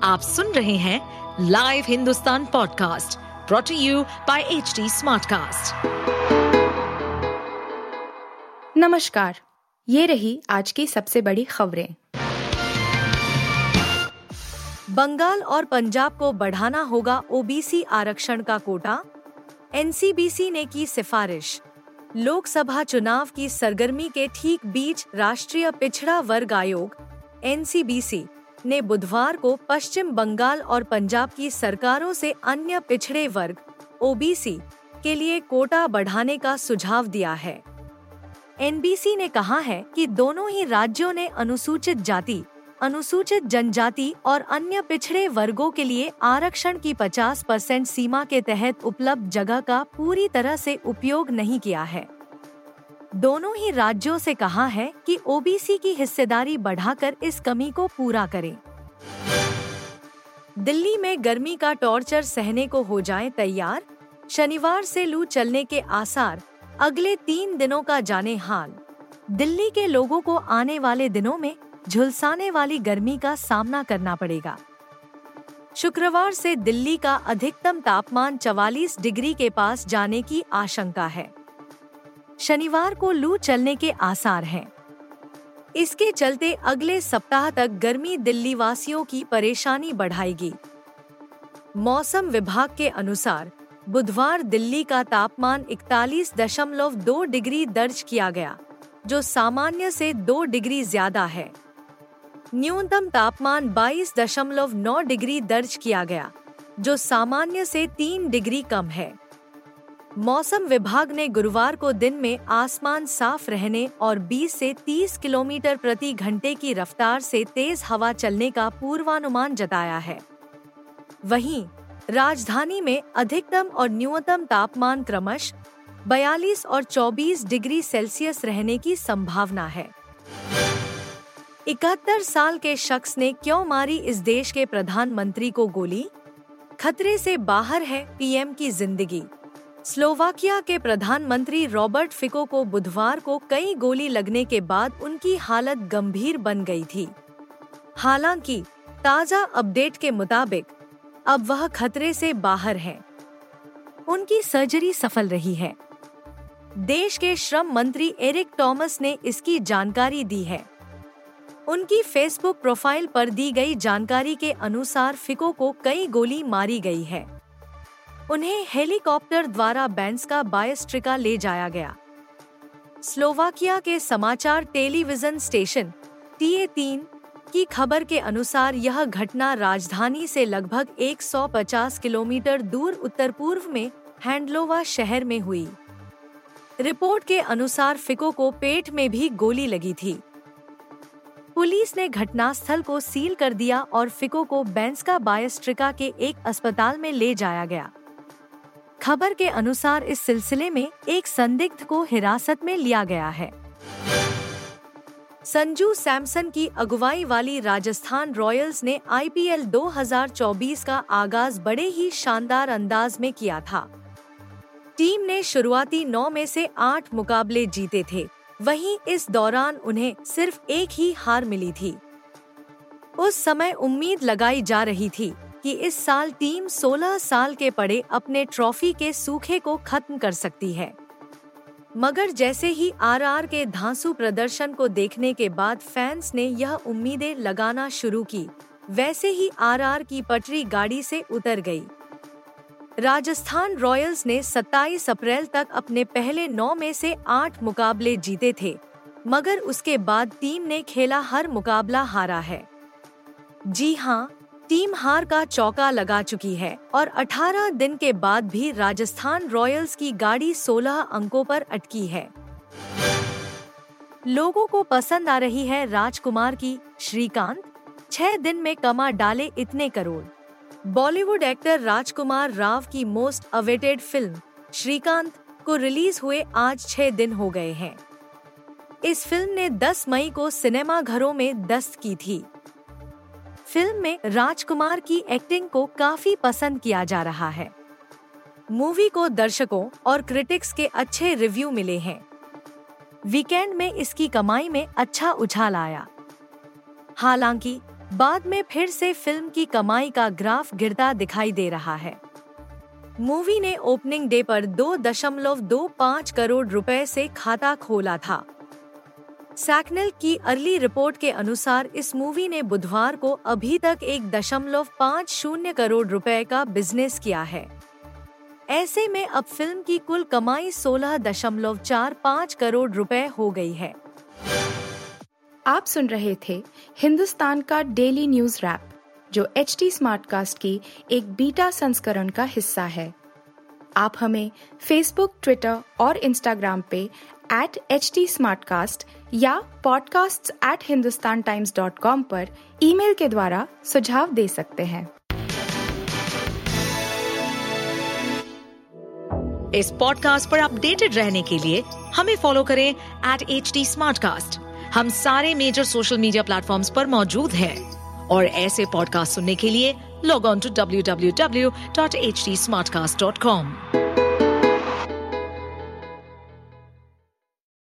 आप सुन रहे हैं live Hindustan podcast brought to you by HT Smartcast. नमस्कार, ये रही आज की सबसे बड़ी खबरें। बंगाल और पंजाब को बढ़ाना होगा ओबीसी आरक्षण का कोटा, एनसीबीसी ने की सिफारिश। लोकसभा चुनाव की सरगर्मी के ठीक बीच राष्ट्रीय पिछड़ा वर्ग आयोग एनसीबीसी ने बुधवार को पश्चिम बंगाल और पंजाब की सरकारों से अन्य पिछड़े वर्ग ओबीसी के लिए कोटा बढ़ाने का सुझाव दिया है। एनबीसी ने कहा है कि दोनों ही राज्यों ने अनुसूचित जाति, अनुसूचित जनजाति और अन्य पिछड़े वर्गों के लिए आरक्षण की 50% सीमा के तहत उपलब्ध जगह का पूरी तरह से उपयोग नहीं किया है। दोनों ही राज्यों से कहा है कि ओबीसी की हिस्सेदारी बढ़ाकर इस कमी को पूरा करें। दिल्ली में गर्मी का टॉर्चर सहने को हो जाएं तैयार, शनिवार से लू चलने के आसार, अगले 3 दिनों का जाने हाल। दिल्ली के लोगों को आने वाले दिनों में झुलसाने वाली गर्मी का सामना करना पड़ेगा। शुक्रवार से दिल्ली का अधिकतम तापमान 44 डिग्री के पास जाने की आशंका है। शनिवार को लू चलने के आसार हैं। इसके चलते अगले सप्ताह तक गर्मी दिल्ली वासियों की परेशानी बढ़ाएगी। मौसम विभाग के अनुसार बुधवार दिल्ली का तापमान 41.2 डिग्री दर्ज किया गया, जो सामान्य से 2 डिग्री ज्यादा है। न्यूनतम तापमान 22.9 डिग्री दर्ज किया गया, जो सामान्य से 3 डिग्री कम है। मौसम विभाग ने गुरुवार को दिन में आसमान साफ रहने और 20 से 30 किलोमीटर प्रति घंटे की रफ्तार से तेज हवा चलने का पूर्वानुमान जताया है। वहीं राजधानी में अधिकतम और न्यूनतम तापमान क्रमशः 42 और 24 डिग्री सेल्सियस रहने की संभावना है। 71 साल के शख्स ने क्यों मारी इस देश के प्रधानमंत्री को गोली? खतरे से बाहर है पीएम की जिंदगी। स्लोवाकिया के प्रधानमंत्री रॉबर्ट फिको को बुधवार को कई गोली लगने के बाद उनकी हालत गंभीर बन गई थी। हालांकि ताजा अपडेट के मुताबिक अब वह खतरे से बाहर हैं। उनकी सर्जरी सफल रही है। देश के श्रम मंत्री एरिक टॉमस ने इसकी जानकारी दी है। उनकी फेसबुक प्रोफाइल पर दी गई जानकारी के अनुसार फिको को कई गोली मारी गई है। उन्हें हेलीकॉप्टर द्वारा बैंस्का बायस्ट्रिका ले जाया गया। स्लोवाकिया के समाचार टेलीविजन स्टेशन TA3 की खबर के अनुसार यह घटना राजधानी से लगभग 150 किलोमीटर दूर उत्तर पूर्व में हैंडलोवा शहर में हुई। रिपोर्ट के अनुसार फिको को पेट में भी गोली लगी थी। पुलिस ने घटनास्थल को सील कर दिया और फिको को बैंस्का बायस्ट्रिका के एक अस्पताल में ले जाया गया। खबर के अनुसार इस सिलसिले में एक संदिग्ध को हिरासत में लिया गया है। संजू सैमसन की अगुवाई वाली राजस्थान रॉयल्स ने IPL 2024 का आगाज बड़े ही शानदार अंदाज में किया था। टीम ने शुरुआती 9 में से 8 मुकाबले जीते थे, वहीं इस दौरान उन्हें सिर्फ एक ही हार मिली थी। उस समय उम्मीद लगाई जा रही थी कि इस साल टीम 16 साल के पड़े अपने ट्रॉफी के सूखे को खत्म कर सकती है। मगर जैसे ही RR के धांसू प्रदर्शन को देखने के बाद फैंस ने यह उम्मीदें लगाना शुरू की, वैसे ही RR की पटरी गाड़ी से उतर गई। राजस्थान रॉयल्स ने 27 अप्रैल तक अपने पहले 9 में से 8 मुकाबले जीते थे, मगर उसके बाद टीम ने खेला हर मुकाबला हारा है। जी हाँ, टीम हार का चौका लगा चुकी है और 18 दिन के बाद भी राजस्थान रॉयल्स की गाड़ी 16 अंकों पर अटकी है। लोगों को पसंद आ रही है राजकुमार की श्रीकांत, 6 दिन में कमा डाले इतने करोड़। बॉलीवुड एक्टर राजकुमार राव की मोस्ट अवेटेड फिल्म श्रीकांत को रिलीज हुए आज 6 दिन हो गए हैं। इस फिल्म ने 10 मई को सिनेमा घरों में दस्तक की थी। फिल्म में राजकुमार की एक्टिंग को काफी पसंद किया जा रहा है। मूवी को दर्शकों और क्रिटिक्स के अच्छे रिव्यू मिले हैं। वीकेंड में इसकी कमाई में अच्छा उछाल आया। हालांकि बाद में फिर से फिल्म की कमाई का ग्राफ गिरता दिखाई दे रहा है। मूवी ने ओपनिंग डे पर 2.25 करोड़ रुपए से खाता खोला था। सैकनेल की अर्ली रिपोर्ट के अनुसार इस मूवी ने बुधवार को अभी तक 1.50 करोड़ रुपए का बिजनेस किया है। ऐसे में अब फिल्म की कुल कमाई 16.45 करोड़ रुपए हो गई है। आप सुन रहे थे हिंदुस्तान का डेली न्यूज रैप, जो HT स्मार्टकास्ट की एक बीटा संस्करण का हिस्सा है। आप हमें फेसबुक, ट्विटर और इंस्टाग्राम पे @HT Smartcast या podcasts@hindustantimes.com पर ईमेल के द्वारा सुझाव दे सकते हैं। इस पॉडकास्ट पर अपडेटेड रहने के लिए हमें फॉलो करें @HT Smartcast। हम सारे मेजर सोशल मीडिया प्लेटफॉर्म्स पर मौजूद हैं और ऐसे पॉडकास्ट सुनने के लिए लॉग ऑन टू www.htsmartcast.com।